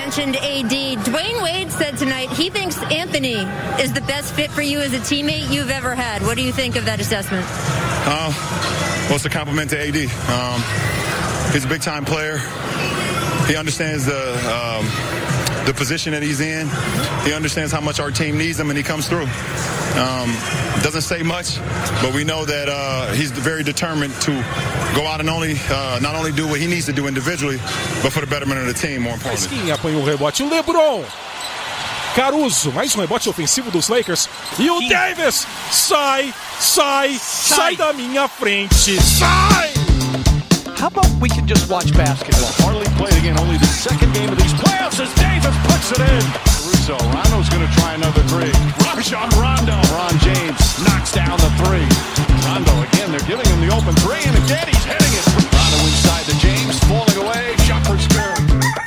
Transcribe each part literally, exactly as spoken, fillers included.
mentioned A D. Dwayne Wade said tonight he thinks Anthony is the best fit for you as a teammate you've ever had. What do you think of that assessment? Uh, well, it's a compliment to A D. Um, he's a big-time player. He understands the um, the position that he's in. He understands how much our team needs him, and he comes through. Um, doesn't say much, but we know that uh, he's very determined to go out and only uh, not only do what he needs to do individually, but for the betterment of the team, more importantly. Apanhou o rebote. O LeBron. Caruso, mais um rebote ofensivo dos Lakers. E o Davis sai, sai, sai da minha frente. Sai! How about we can just watch basketball? Hardly played again, only the second game of these playoffs as Davis puts it in. Caruso, Rondo's going to try another three. Rajon Rondo. LeBron James knocks down the three. Rondo again, they're giving him the open three, and again he's hitting it. Rondo inside to James, falling away, jumper's good.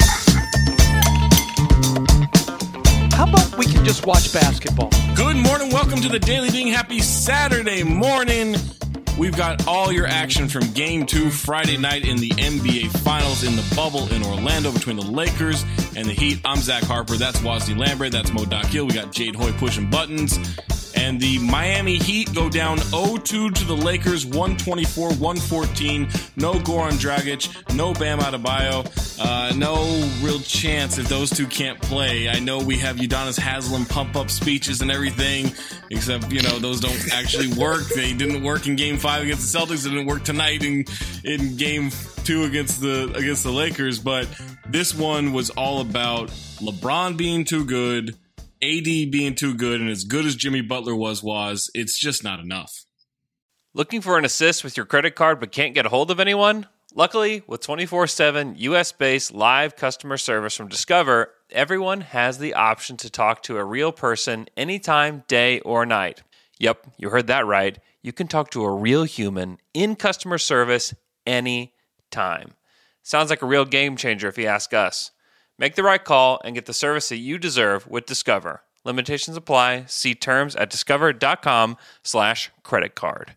How about we can just watch basketball? Good morning, welcome to the Daily Being Happy Saturday morning. We've got all your action from Game two Friday night in the N B A Finals in the bubble in Orlando between the Lakers and the Heat. I'm Zach Harper. That's Wazzy Lambert. That's Mo Dakhil. We got Jade Hoy pushing buttons. And the Miami Heat go down oh two to the Lakers, one twenty-four one fourteen. No Goran Dragic, no Bam Adebayo. Uh, no real chance if those two can't play. I know we have Udonis Haslem pump-up speeches and everything, except, you know, those don't actually work. They didn't work in Game five against the Celtics. They didn't work tonight in, in Game two against the against the Lakers. But this one was all about LeBron being too good, A D being too good, and as good as Jimmy Butler was, was, it's just not enough. Looking for an assist with your credit card but can't get a hold of anyone? Luckily, with twenty-four seven U S-based live customer service from Discover, everyone has the option to talk to a real person anytime, day or night. Yep, you heard that right. You can talk to a real human in customer service anytime. Sounds like a real game changer if you ask us. Make the right call and get the service that you deserve with Discover. Limitations apply. See terms at discover.com slash credit card.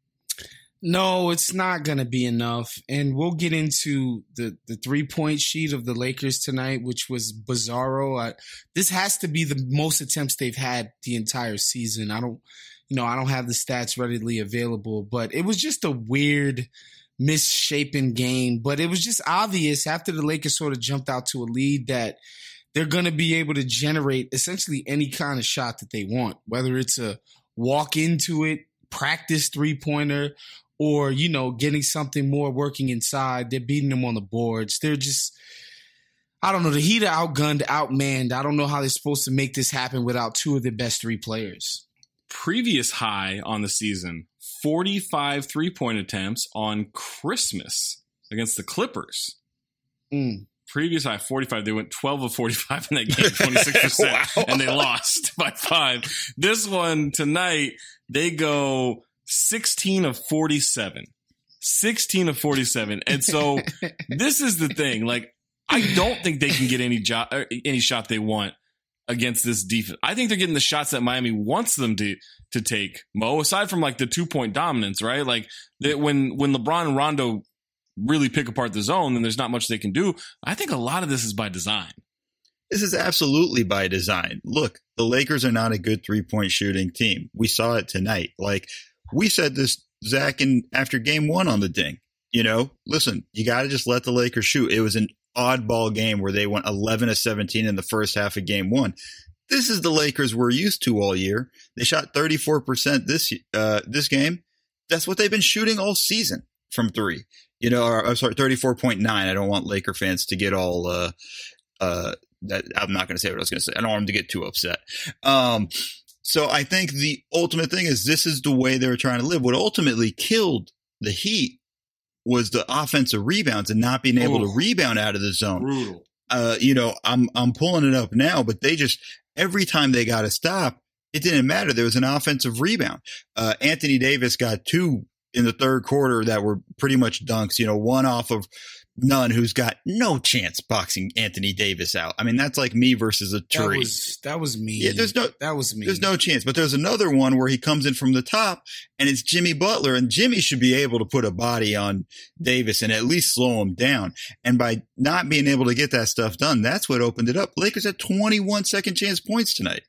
No, it's not going to be enough. And we'll get into the, the three-point sheet of the Lakers tonight, which was bizarro. I, this has to be the most attempts they've had the entire season. I don't, you know, I don't have the stats readily available, but it was just a weird, misshapen game. But it was just obvious after the Lakers sort of jumped out to a lead that they're going to be able to generate essentially any kind of shot that they want, whether it's a walk into it, practice three-pointer, or, you know, getting something more working inside. They're beating them on the boards. They're just, I don't know, the Heat are outgunned, outmanned. I don't know how they're supposed to make this happen without two of their best three players. Previous high on the season, forty-five three-point attempts on Christmas against the Clippers. Mm. Previous high, forty-five. They went twelve of forty-five in that game, twenty-six percent, wow. And they lost by five. This one tonight, they go sixteen of forty-seven. sixteen of forty-seven. And so this is the thing. Like, I don't think they can get any jo- any shot they want against this defense. I think they're getting the shots that Miami wants them to to take, Mo, aside from like the two-point dominance, right? Like that when when LeBron and Rondo really pick apart the zone, then there's not much they can do. I think a lot of this is by design. This is absolutely by design. Look, the Lakers are not a good three-point shooting team. We saw it tonight. Like, we said this, Zach, in after game one on the ding. You know, listen, you got to just let the Lakers shoot. It was an oddball game where they went eleven of seventeen in the first half of game one. This is the Lakers we're used to all year. They shot thirty-four percent this uh, this game. That's what they've been shooting all season from three. You know, or, I'm sorry, thirty-four point nine. I don't want Laker fans to get all uh, uh, that. I'm not going to say what I was going to say. I don't want them to get too upset. Um, so I think the ultimate thing is this is the way they're trying to live. What ultimately killed the Heat was the offensive rebounds and not being able Ooh, to rebound out of the zone. Brutal. Uh, you know, I'm I'm pulling it up now, but they just every time they got to stop, it didn't matter. There was an offensive rebound. Uh, Anthony Davis got two in the third quarter that were pretty much dunks. You know, one off of Nunn, who's got no chance boxing Anthony Davis out. I mean, that's like me versus a tree. That was, that was me. Yeah, there's no, that was me. There's no chance. But there's another one where he comes in from the top, and it's Jimmy Butler, and Jimmy should be able to put a body on Davis and at least slow him down. And by not being able to get that stuff done, that's what opened it up. Lakers had twenty-one second chance points tonight.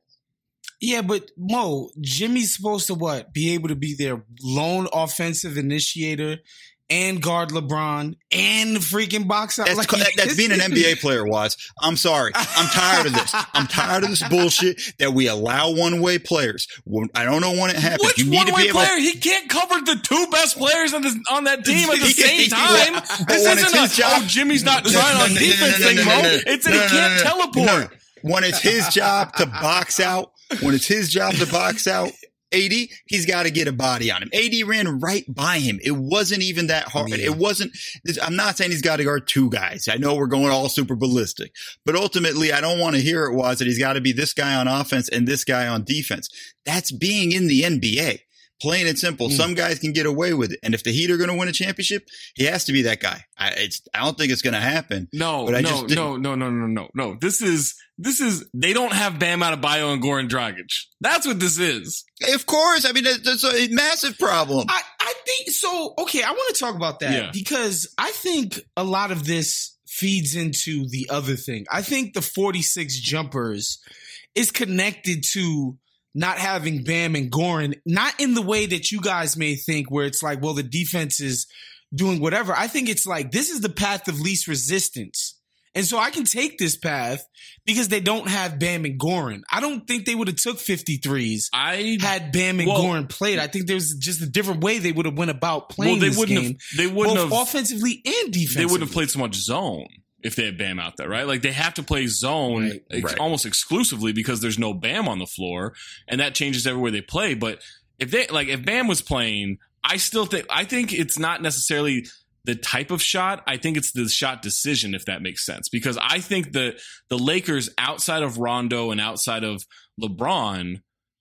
Yeah, but Mo, Jimmy's supposed to what? Be able to be their lone offensive initiator and guard LeBron and freaking box out. That's, like, that, that's being an N B A player, Waz. I'm sorry. I'm tired of this. I'm tired of this bullshit that we allow one-way players. I don't know when it happens. Which you need one-way to be able player? He can't cover the two best players on, this, on that team at the He- same he- time. but This when it's isn't a, his job- oh, Jimmy's not trying on No, no, no, defense no, no, thing, no, no, Mo. no. It's that No, he no, can't no, no. teleport. No. When it's his job to box out, when it's his job to box out A D, he's got to get a body on him. A D ran right by him. It wasn't even that hard. Yeah. It wasn't, I'm not saying he's got to guard two guys. I know we're going all super ballistic, but ultimately I don't want to hear it was that he's got to be this guy on offense and this guy on defense. That's being in the N B A. Plain and simple. Mm. Some guys can get away with it. And if the Heat are going to win a championship, he has to be that guy. I, it's, I don't think it's going to happen. No, but I no, just no, no, no, no, no, no. This is, this is, they don't have Bam Adebayo and Goran Dragic. That's what this is. Of course. I mean, that's, that's a massive problem. I, I think so. Okay. I want to talk about that Yeah. because I think a lot of this feeds into the other thing. I think the forty-six jumpers is connected to not having Bam and Goran, not in the way that you guys may think where it's like, well, the defense is doing whatever. I think it's like, this is the path of least resistance. And so I can take this path because they don't have Bam and Goran. I don't think they would have took fifty-threes I had Bam and well, Goran played. I think there's just a different way they would have went about playing well, they this wouldn't game. have, they wouldn't both have, offensively and defensively. they wouldn't have played so much zone if they had Bam out there, right? Like they have to play zone Right, ex- right. almost exclusively because there's no Bam on the floor, and that changes everywhere they play. But if they like if Bam was playing, I still think I think it's not necessarily the type of shot. I think it's the shot decision, if that makes sense. Because I think the the Lakers outside of Rondo and outside of LeBron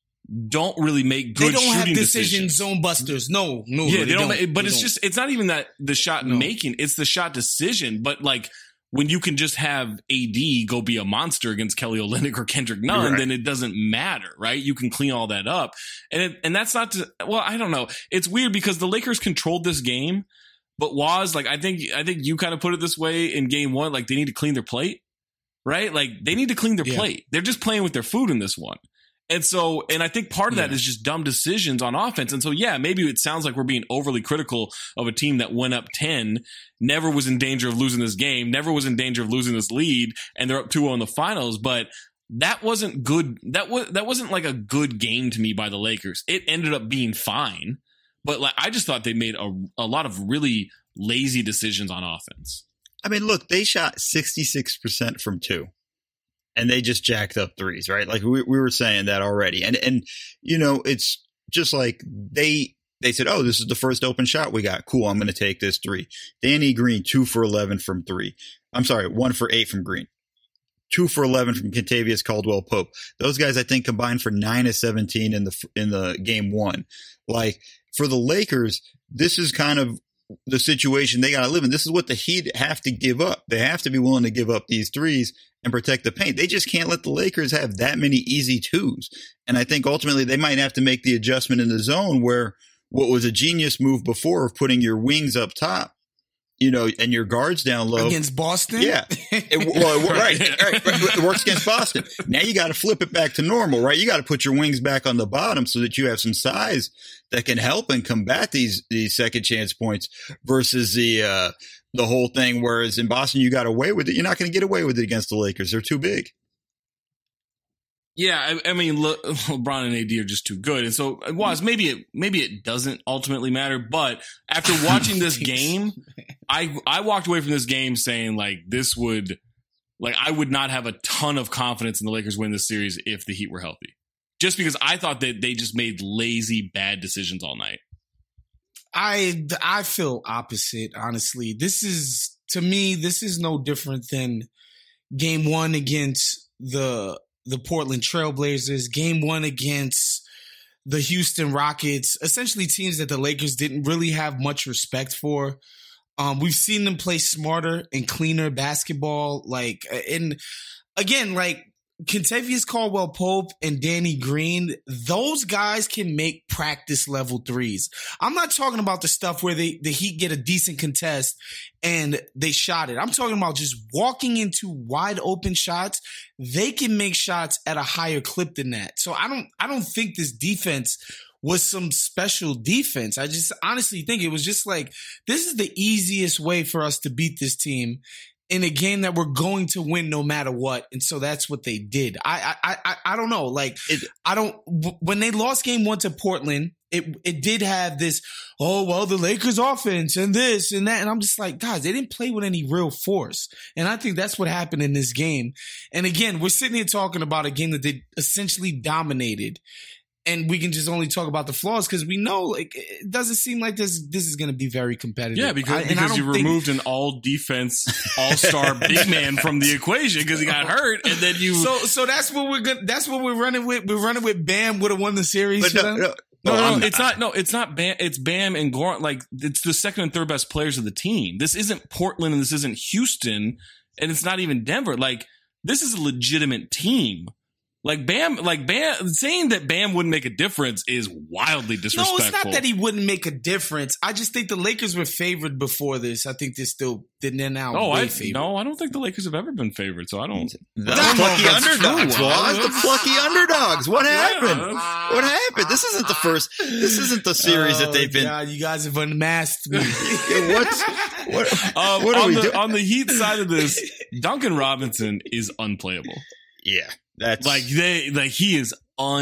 don't really make good They don't shooting have decision decisions. zone busters. No, no. Yeah, no, they, don't. don't. But They it's don't. just it's not even that the shot No. making; it's the shot decision. But like when you can just have A D go be a monster against Kelly Olynyk or Kendrick Nunn, Right. then it doesn't matter, right? You can clean all that up, and it, and that's not to. Well, I don't know. It's weird because the Lakers controlled this game, but was like I think I think you kind of put it this way in game one, like they need to clean their plate, right? Like they need to clean their Yeah. plate. They're just playing with their food in this one. And so, and I think part of that Yeah. is just dumb decisions on offense. And so, yeah, maybe it sounds like we're being overly critical of a team that went up ten, never was in danger of losing this game, never was in danger of losing this lead, and they're up two oh in the finals. But that wasn't good. That was, that wasn't like a good game to me by the Lakers. It ended up being fine. But like, I just thought they made a, a lot of really lazy decisions on offense. I mean, look, they shot sixty-six percent from two. And they just jacked up threes, right? Like we, we were saying that already. And, and, you know, it's just like they, they said, oh, this is the first open shot we got. Cool. I'm going to take this three. Danny Green, two for eleven from three. I'm sorry, one for eight from Green. Two for eleven from Kentavious Caldwell-Pope. Those guys, I think, combined for nine of seventeen in the, in the game one. Like for the Lakers, this is kind of the situation they got to live in. This is what the Heat have to give up. They have to be willing to give up these threes and protect the paint. They just can't let the Lakers have that many easy twos. And I think ultimately they might have to make the adjustment in the zone where what was a genius move before of putting your wings up top, you know, and your guards down low. Against Boston? Yeah. It, well, it, right, right, right. It works against Boston. Now you got to flip it back to normal, right? You got to put your wings back on the bottom so that you have some size that can help and combat these, these second chance points versus the, uh, the whole thing. Whereas in Boston, you got away with it. You're not going to get away with it against the Lakers. They're too big. Yeah, I, I mean, Le, LeBron and A D are just too good, and so was maybe it maybe it doesn't ultimately matter. But after watching this game, I I walked away from this game saying like this would like I would not have a ton of confidence in the Lakers win this series if the Heat were healthy, just because I thought that they just made lazy bad decisions all night. I I feel opposite, honestly. This is, to me, this is no different than game one against the the Portland Trailblazers, game one against the Houston Rockets, essentially teams that the Lakers didn't really have much respect for. Um, we've seen them play smarter and cleaner basketball. Like, and again, like Kentavious Caldwell-Pope and Danny Green, those guys can make practice level threes. I'm not talking about the stuff where they, the Heat get a decent contest and they shot it. I'm talking about just walking into wide open shots. They can make shots at a higher clip than that. So I don't, I don't think this defense was some special defense. I just honestly think it was just like, this is the easiest way for us to beat this team in a game that we're going to win no matter what. And so that's what they did. I I I, I don't know. Like, it, I don't, when they lost game one to Portland, it it did have this, oh, well, the Lakers offense and this and that. And I'm just like, guys, they didn't play with any real force. And I think that's what happened in this game. And again, we're sitting here talking about a game that they essentially dominated. And we can just only talk about the flaws because we know, like, it doesn't seem like this this is going to be very competitive. Yeah, because, I, because you think, removed an all-defense, all-star big man from the equation because he got hurt, and then you. So, so that's what we're gonna. That's what we're running with. We're running with Bam would have won the series. But for no, them? no, No, no, I'm no it's not. No, it's not Bam. It's Bam and Goran. Like, it's the second and third best players of the team. This isn't Portland and this isn't Houston and it's not even Denver. Like, this is a legitimate team. Like Bam, like Bam, saying that Bam wouldn't make a difference is wildly disrespectful. No, it's not that he wouldn't make a difference. I just think the Lakers were favored before this. I think they're still, they're now oh, way I, favored. No, I don't think the Lakers have ever been favored, so I don't. The plucky underdogs, true. Waz. The plucky underdogs. What happened? What happened? This isn't the first, this isn't the series oh, that they've been. God, you guys have unmasked me. What's, what, um, what are on we the, doing? On the Heat side of this, Duncan Robinson is unplayable. Yeah. That's like they like he is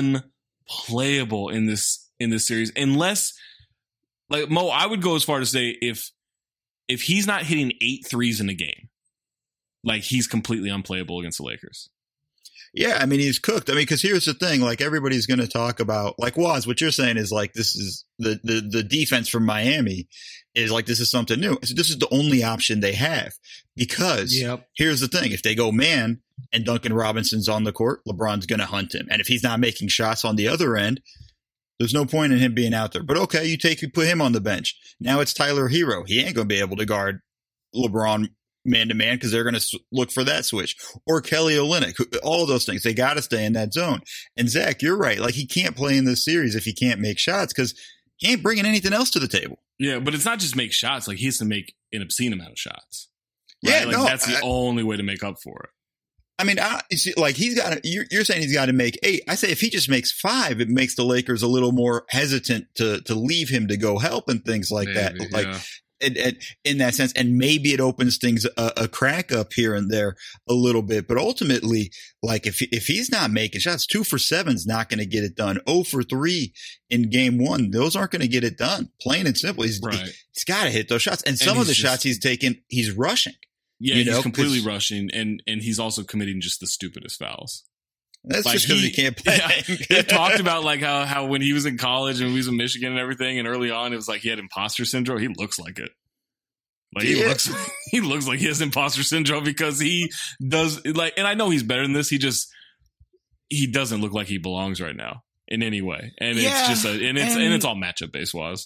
unplayable in this in this series unless like Mo, I would go as far to say if if he's not hitting eight threes in a game, like he's completely unplayable against the Lakers. Yeah, I mean, he's cooked. I mean, because here's the thing, like everybody's going to talk about, like Waz, what you're saying is like, this is the, the, the defense from Miami is like, this is something new. So this is the only option they have because yep. Here's the thing. If they go man and Duncan Robinson's on the court, LeBron's going to hunt him. And if he's not making shots on the other end, there's no point in him being out there. But okay, you take, you put him on the bench. Now it's Tyler Hero. He ain't going to be able to guard LeBron man-to-man because they're going to look for that switch. Or Kelly Olynyk, all of those things. They got to stay in that zone. And Zach, you're right. Like, he can't play in this series if he can't make shots because he ain't bringing anything else to the table. Yeah, but it's not just make shots. Like, he has to make an obscene amount of shots. Right? Yeah, like, no. That's the I, only way to make up for it. I mean, I, you see, like, he's got to, you're, you're saying he's got to make eight. I say if he just makes five, it makes the Lakers a little more hesitant to, to leave him to go help and things like Maybe, that. Like, yeah. And, and in that sense, and maybe it opens things a, a crack up here and there a little bit, but ultimately, like if if he's not making shots, two for seven's not going to get it done. Oh for three in game one, those aren't going to get it done. Plain and simple, he's right. he, he's got to hit those shots, and some and of the just, shots he's taken, he's rushing. Yeah, you he's know, completely rushing, and and he's also committing just the stupidest fouls. That's like just because he, he can't play. Yeah, they talked about like how how when he was in college and he was in Michigan and everything, and early on it was like he had imposter syndrome. He looks like it. Like he yeah. looks, he looks like he has imposter syndrome because he does like, and I know he's better than this. He just, he doesn't look like he belongs right now in any way, and yeah, it's just, a, and it's and, and it's all matchup based wise.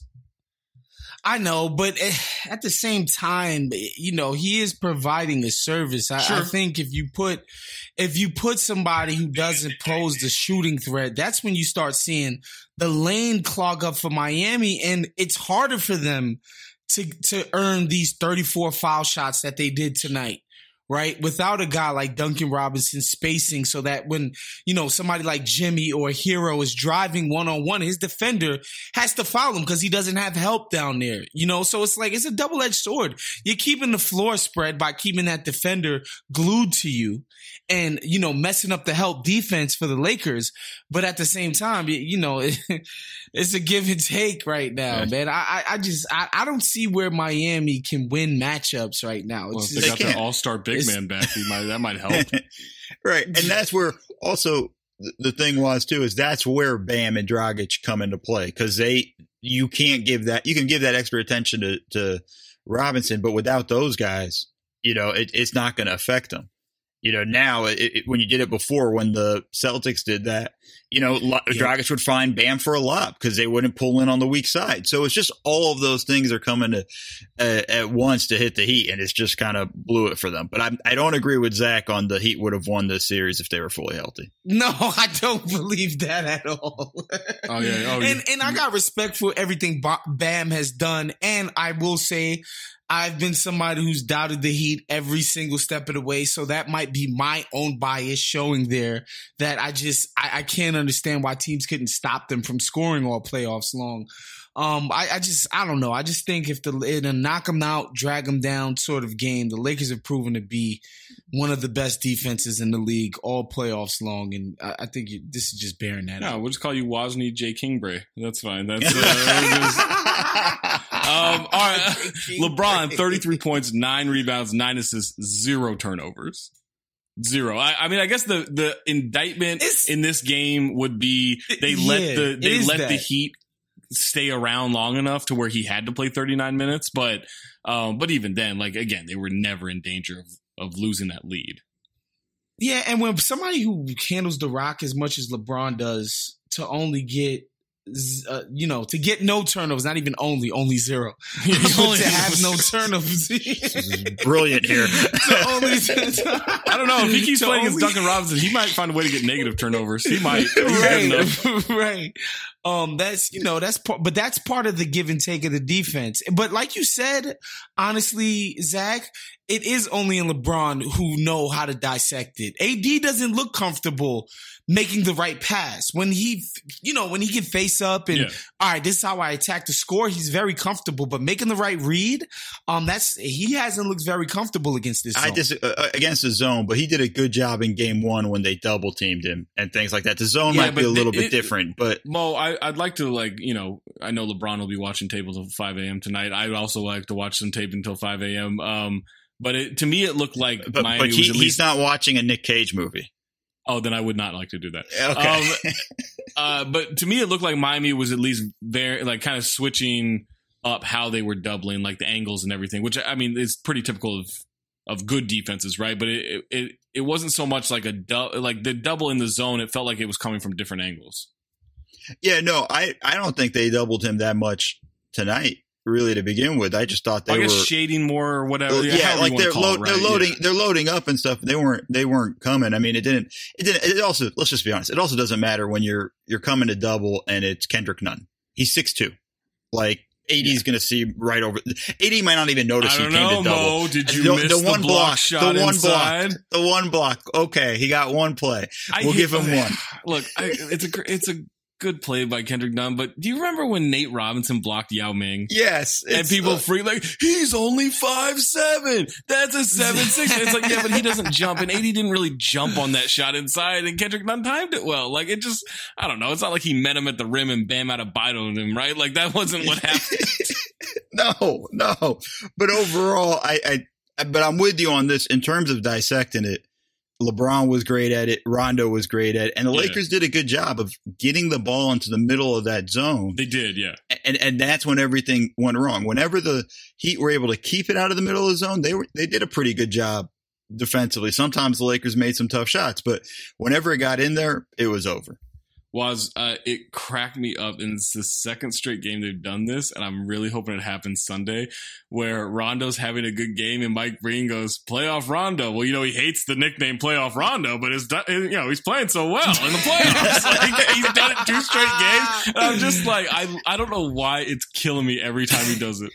I know, but at the same time, you know, he is providing a service. I, sure. I think if you put, if you put somebody who doesn't pose the shooting threat, that's when you start seeing the lane clog up for Miami, and it's harder for them to to earn these thirty-four foul shots that they did tonight, right? Without a guy like Duncan Robinson spacing so that when, you know, somebody like Jimmy or Hero is driving one-on-one, his defender has to foul him because he doesn't have help down there, you know? So it's like, it's a double-edged sword. You're keeping the floor spread by keeping that defender glued to you and, you know, messing up the help defense for the Lakers. But at the same time, you know, it, it's a give and take right now, right. man. I, I just, I, I don't see where Miami can win matchups right now. Well, it's if just, they got they their all-star big it's, man back, might, that might help. Right. And that's where also the thing was too, is that's where Bam and Dragic come into play. Cause they, you can't give that, you can give that extra attention to, to Robinson, but without those guys, you know, it, it's not going to affect them. You know, now it, it, when you did it before, when the Celtics did that, you know, yeah. Dragic would find Bam for a lob because they wouldn't pull in on the weak side. So it's just all of those things are coming to, uh, at once to hit the Heat, and it's just kind of blew it for them. But I, I don't agree with Zach on the Heat would have won this series if they were fully healthy. No, I don't believe that at all. Oh yeah, oh, and yeah. and I got respect for everything Bam has done, and I will say, I've been somebody who's doubted the Heat every single step of the way, so that might be my own bias showing there that I just I, I can't understand why teams couldn't stop them from scoring all playoffs long. Um, I, I just I don't know. I just think if the in a knock them out, drag them down sort of game, the Lakers have proven to be one of the best defenses in the league all playoffs long, and I, I think you, this is just bearing that no, out. No, we'll just call you Wozny J. Kingbray. That's fine. That's uh, just, um, all right. LeBron, thirty-three points, nine rebounds, nine assists, zero turnovers. Zero. I, I mean, I guess the the indictment it's, in this game would be they yeah, let the they let that. the Heat stay around long enough to where he had to play thirty-nine minutes, but um, but even then, like again, they were never in danger of of losing that lead. Yeah, and when somebody who handles the rock as much as LeBron does to only get, uh, you know, to get no turnovers, not even only, only zero, only to have no turnovers. Brilliant here. only, I don't know if he keeps playing against Duncan Robinson, he might find a way to get negative turnovers. He might. He's right, good enough. right. Um, that's, you know, that's part, but that's part of the give and take of the defense. But like you said, honestly, Zach, it is only in LeBron who know how to dissect it. A D doesn't look comfortable making the right pass. When he, you know, when he can face up and, yeah. all right, this is how I attack the score, he's very comfortable. But making the right read, um, that's, he hasn't looked very comfortable against this zone. I just, uh, against the zone, but he did a good job in game one when they double teamed him and things like that. The zone yeah, might be a little it, bit different, but. Mo, I, I'd like to, like, you know, I know LeBron will be watching tape until five a.m. tonight. I'd also like to watch some tape until five a.m. Um, but it, to me, it looked like but, Miami but he, was at least, he's not watching a Nick Cage movie. Oh, then I would not like to do that. Okay. Um, uh, but to me, it looked like Miami was at least very, like, kind of switching up how they were doubling, like the angles and everything, which, I mean, is pretty typical of, of good defenses, right? But it, it, it wasn't so much like a, du- like the double in the zone. It felt like it was coming from different angles. Yeah, no, I, I don't think they doubled him that much tonight, really, to begin with. I just thought they I guess were shading more or whatever. Yeah, yeah like they're, lo- it, right? they're loading, yeah. they're loading up and stuff. They weren't, they weren't coming. I mean, it didn't, it didn't, it also, let's just be honest. It also doesn't matter when you're, you're coming to double and it's Kendrick Nunn. He's six two. Like, A D's yeah. going to see right over. A D might not even notice I don't he came know, to double. Mo, did you the, miss the one the block block shot the one inside? block? The one block. Okay, he got one play. I we'll hate, give him one. Look, I, it's a it's a good play by Kendrick Nunn, but do you remember when Nate Robinson blocked Yao Ming? Yes, and people uh, freak like he's only five seven. That's a seven six. It's like yeah, but he doesn't jump, and A D didn't really jump on that shot inside, and Kendrick Nunn timed it well. Like it just, I don't know. It's not like he met him at the rim and Bam out of Bidon him, right? Like that wasn't what happened. No, no. But overall, I, I, but I'm with you on this in terms of dissecting it. LeBron was great at it. Rondo was great at it. And the yeah. Lakers did a good job of getting the ball into the middle of that zone. They did, yeah. And and that's when everything went wrong. Whenever the Heat were able to keep it out of the middle of the zone, they were they did a pretty good job defensively. Sometimes the Lakers made some tough shots, but whenever it got in there, it was over. Was uh, it cracked me up, and it's the second straight game they've done this, and I'm really hoping it happens Sunday, where Rondo's having a good game, and Mike Breen goes, "Playoff Rondo." Well, you know he hates the nickname Playoff Rondo, but it's you know he's playing so well in the playoffs. Like, he's done it two straight games, and I'm just like, I I don't know why it's killing me every time he does it.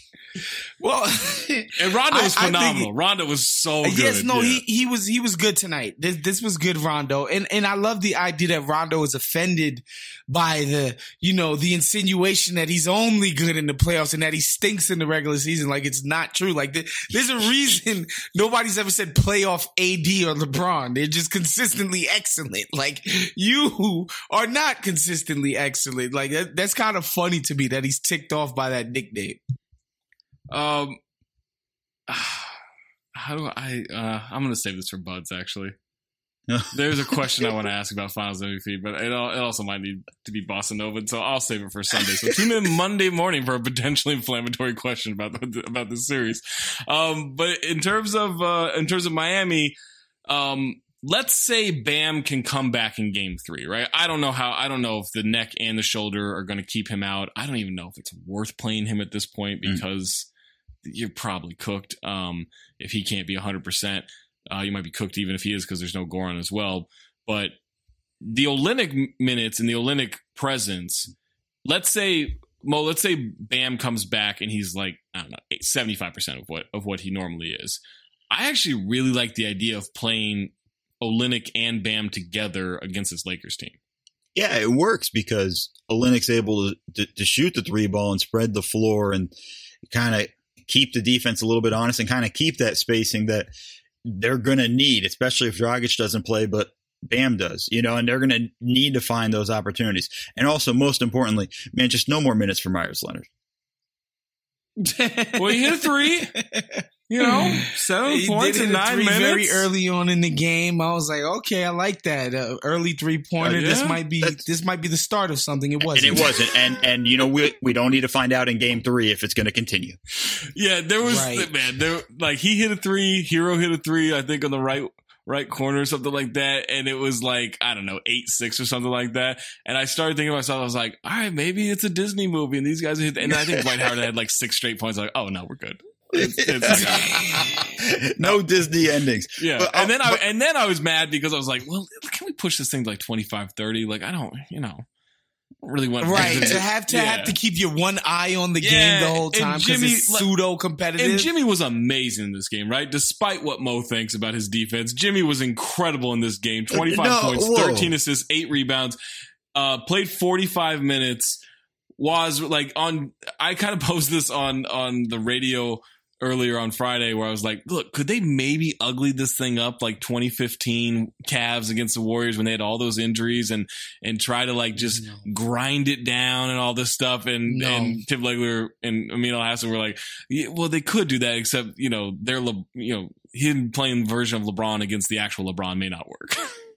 Well, and Rondo was I, phenomenal. I it, Rondo was so good. Yes, no, yeah. he he was he was good tonight. This this was good, Rondo, and and I love the idea that Rondo was offended by the you know the insinuation that he's only good in the playoffs and that he stinks in the regular season. Like it's not true. Like there's a reason nobody's ever said playoff A D or LeBron. They're just consistently excellent. Like you are not consistently excellent. Like that, that's kind of funny to me that he's ticked off by that nickname. Um, how do I, uh, I'm going to save this for Buds, actually. There's a question I want to ask about Finals M V P, but it, it also might need to be Bossa Nova, so I'll save it for Sunday. So tune in Monday morning for a potentially inflammatory question about the, about this series. Um, but in terms of, uh, in terms of Miami, Um, let's say Bam can come back in game three, right? I don't know how, I don't know if the neck and the shoulder are going to keep him out. I don't even know if it's worth playing him at this point because mm. you're probably cooked. Um, if he can't be one hundred percent, uh, you might be cooked even if he is because there's no Goran as well. But the Olynyk minutes and the Olynyk presence, let's say, Mo, let's say Bam comes back and he's like, I don't know, seventy-five percent of what, of what he normally is. I actually really like the idea of playing Olynyk and Bam together against this Lakers team. Yeah, it works because Olynyk's able to, to, to shoot the three ball and spread the floor and kind of keep the defense a little bit honest and kind of keep that spacing that they're going to need, especially if Dragic doesn't play, but Bam does, you know, and they're going to need to find those opportunities. And also, most importantly, man, just no more minutes for Myers Leonard. Well, he hit a three. You know, seven he points in nine minutes. Very early on in the game, I was like, okay, I like that uh, early three pointer. Uh, yeah? This might be That's, this might be the start of something. It wasn't. And it wasn't. And and you know, we we don't need to find out in game three if it's going to continue. Yeah, there was right. man. There like he hit a three. Hero hit a three. I think on the right. right corner or something like that. And it was like, I don't know, eight, six or something like that. And I started thinking to myself, I was like, all right, maybe it's a Disney movie and these guys are hit. And I think Dwight Howard had like six straight points. Like, oh no, we're good. It's, it's like, no Disney endings. Yeah. But, and then but, I, and then I was mad because I was like, well, can we push this thing to like twenty-five, thirty? Like, I don't, you know. Really want right to have to yeah. have to keep your one eye on the yeah. game the whole time because it's pseudo competitive. And Jimmy was amazing in this game, right? Despite what Mo thinks about his defense, Jimmy was incredible in this game. twenty-five no, points, whoa. thirteen assists, eight rebounds. Uh, played forty-five minutes. Was like on. I kind of posed this on on the radio earlier on Friday where I was like, look, could they maybe ugly this thing up like twenty fifteen Cavs against the Warriors when they had all those injuries and and try to like just no. grind it down and all this stuff? And, no. and Tim Legler and Amin Al-Hassan were like, yeah, well, they could do that, except, you know, they're, Le- you know, him playing the version of LeBron against the actual LeBron may not work.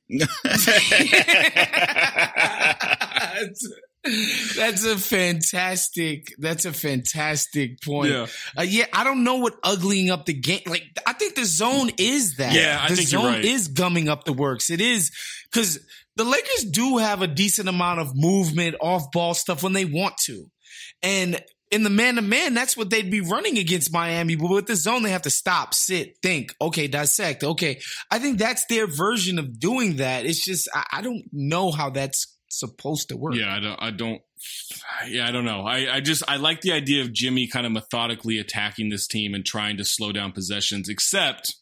That's a fantastic. That's a fantastic point. Yeah. Uh, yeah, I don't know what uglying up the game. Like, I think the zone is that. Yeah, I the think zone you're right. is gumming up the works. It is because the Lakers do have a decent amount of movement, off ball stuff when they want to, and in the man to man, that's what they'd be running against Miami. But with the zone, they have to stop, sit, think. Okay, dissect. Okay, I think that's their version of doing that. It's just I, I don't know how that's supposed to work. Yeah, I don't, I don't, yeah, I don't know. I, I just, I like the idea of Jimmy kind of methodically attacking this team and trying to slow down possessions, except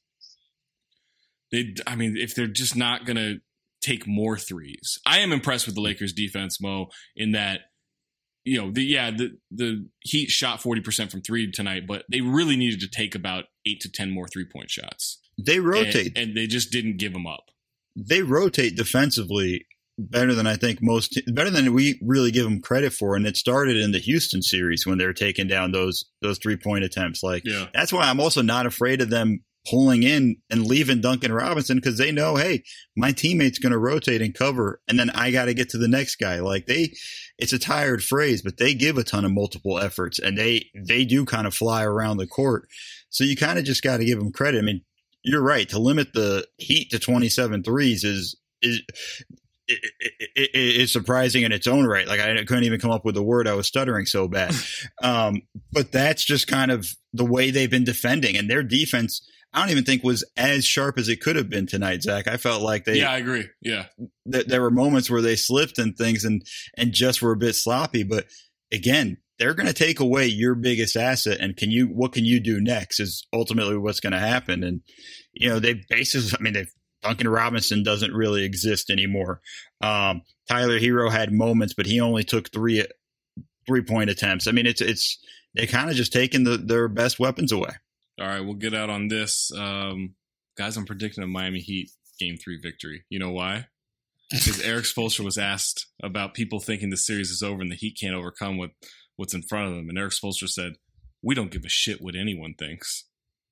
they, I mean, if they're just not going to take more threes. I am impressed with the Lakers defense, Mo, in that, you know, the, yeah, the, the Heat shot forty percent from three tonight, but they really needed to take about eight to ten more three point shots. They rotate. And, and they just didn't give them up. They rotate defensively better than I think most, better than we really give them credit for. And it started in the Houston series when they were taking down those, those three point attempts. Like, yeah. That's why I'm also not afraid of them pulling in and leaving Duncan Robinson because they know, hey, my teammate's going to rotate and cover. And then I got to get to the next guy. Like they, it's a tired phrase, but they give a ton of multiple efforts and they, they do kind of fly around the court. So you kind of just got to give them credit. I mean, you're right. To limit the Heat to twenty-seven threes is, is, It, it, it, it's surprising in its own right. Like I couldn't even come up with a word. I was stuttering so bad. Um, but that's just kind of the way they've been defending, and their defense, I don't even think was as sharp as it could have been tonight, Zach. I felt like they, yeah, I agree. Yeah. Th- there were moments where they slipped and things and, and just were a bit sloppy, but again, they're going to take away your biggest asset. And can you, what can you do next is ultimately what's going to happen. And, you know, they basically, I mean, they've, Duncan Robinson doesn't really exist anymore. Um, Tyler Hero had moments, but he only took three three point attempts. I mean, it's it's they kind of just taking the, their best weapons away. All right, we'll get out on this, um, guys. I'm predicting a Miami Heat Game Three victory. You know why? Because Eric Spoelstra was asked about people thinking the series is over and the Heat can't overcome what what's in front of them, and Eric Spoelstra said, "We don't give a shit what anyone thinks."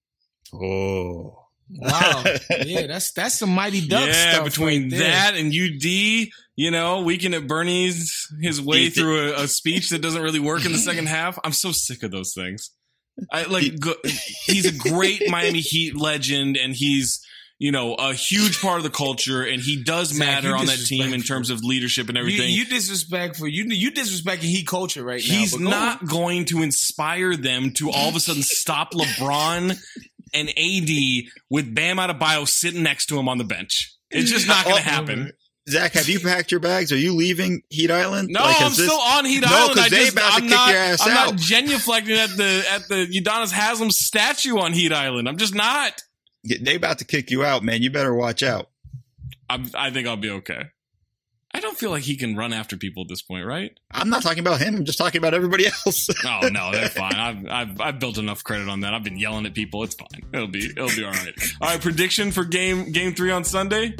Oh. Wow. Yeah, that's that's some Mighty Ducks yeah, stuff. Between right that and U D, you know, Weekend at Bernie's, his way through a, a speech that doesn't really work in the second half. I'm so sick of those things. I like go, he's a great Miami Heat legend and he's, you know, a huge part of the culture, and he does Zach, matter you on that team in disrespectful. terms of leadership and You, everything. you disrespectful. You you disrespecting Heat culture right now. He's but go not on. going to inspire them to all of a sudden stop LeBron and A D with Bam Adebayo sitting next to him on the bench. It's just not going to happen. Zach, have you packed your bags? Are you leaving Heat Island? No, Like, I'm has this- still on Heat no, Island. I because they just, about to I'm kick not, your ass I'm out. not genuflecting at the at the Udonis Haslam statue on Heat Island. I'm just not. They about to kick you out, man. You better watch out. I'm, I think I'll be okay. I don't feel like he can run after people at this point, right? I'm not talking about him. I'm just talking about everybody else. Oh no, they're fine. I've, I've I've built enough credit on that. I've been yelling at people. It's fine. It'll be it'll be all right. All right, prediction for game game three on Sunday.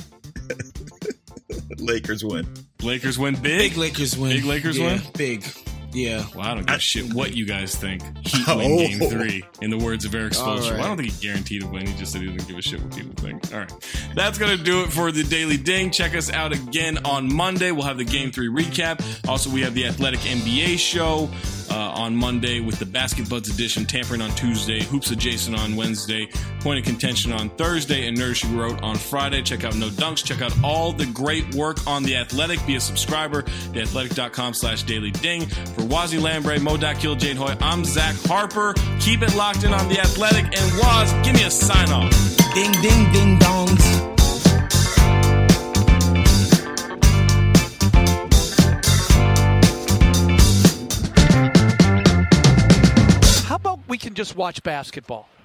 Lakers win. Lakers win big. Big Lakers win. Big Lakers yeah, win? Big. Yeah. Well, I don't give a shit what you guys think. Heat Oh. win game three, in the words of Eric All Spoelstra. right. Well, I don't think he guaranteed a win. He just said he doesn't give a shit what people think. All right. That's going to do it for the Daily Ding. Check us out again on Monday. We'll have the game three recap. Also, we have the Athletic N B A show uh, on Monday with the Basket Buds edition, Tampering on Tuesday, Hoops Adjacent on Wednesday, Point of Contention on Thursday, and Nerds Who Wrote on Friday. Check out No Dunks. Check out all the great work on The Athletic. Be a subscriber, theathletic.com slash Daily Ding. For Wazzy Lambre, Mo Kill, Jane Hoy, I'm Zach Harper. Keep it locked in on The Athletic. And Waz, give me a sign off. Ding, ding, ding, dongs. How about we can just watch basketball?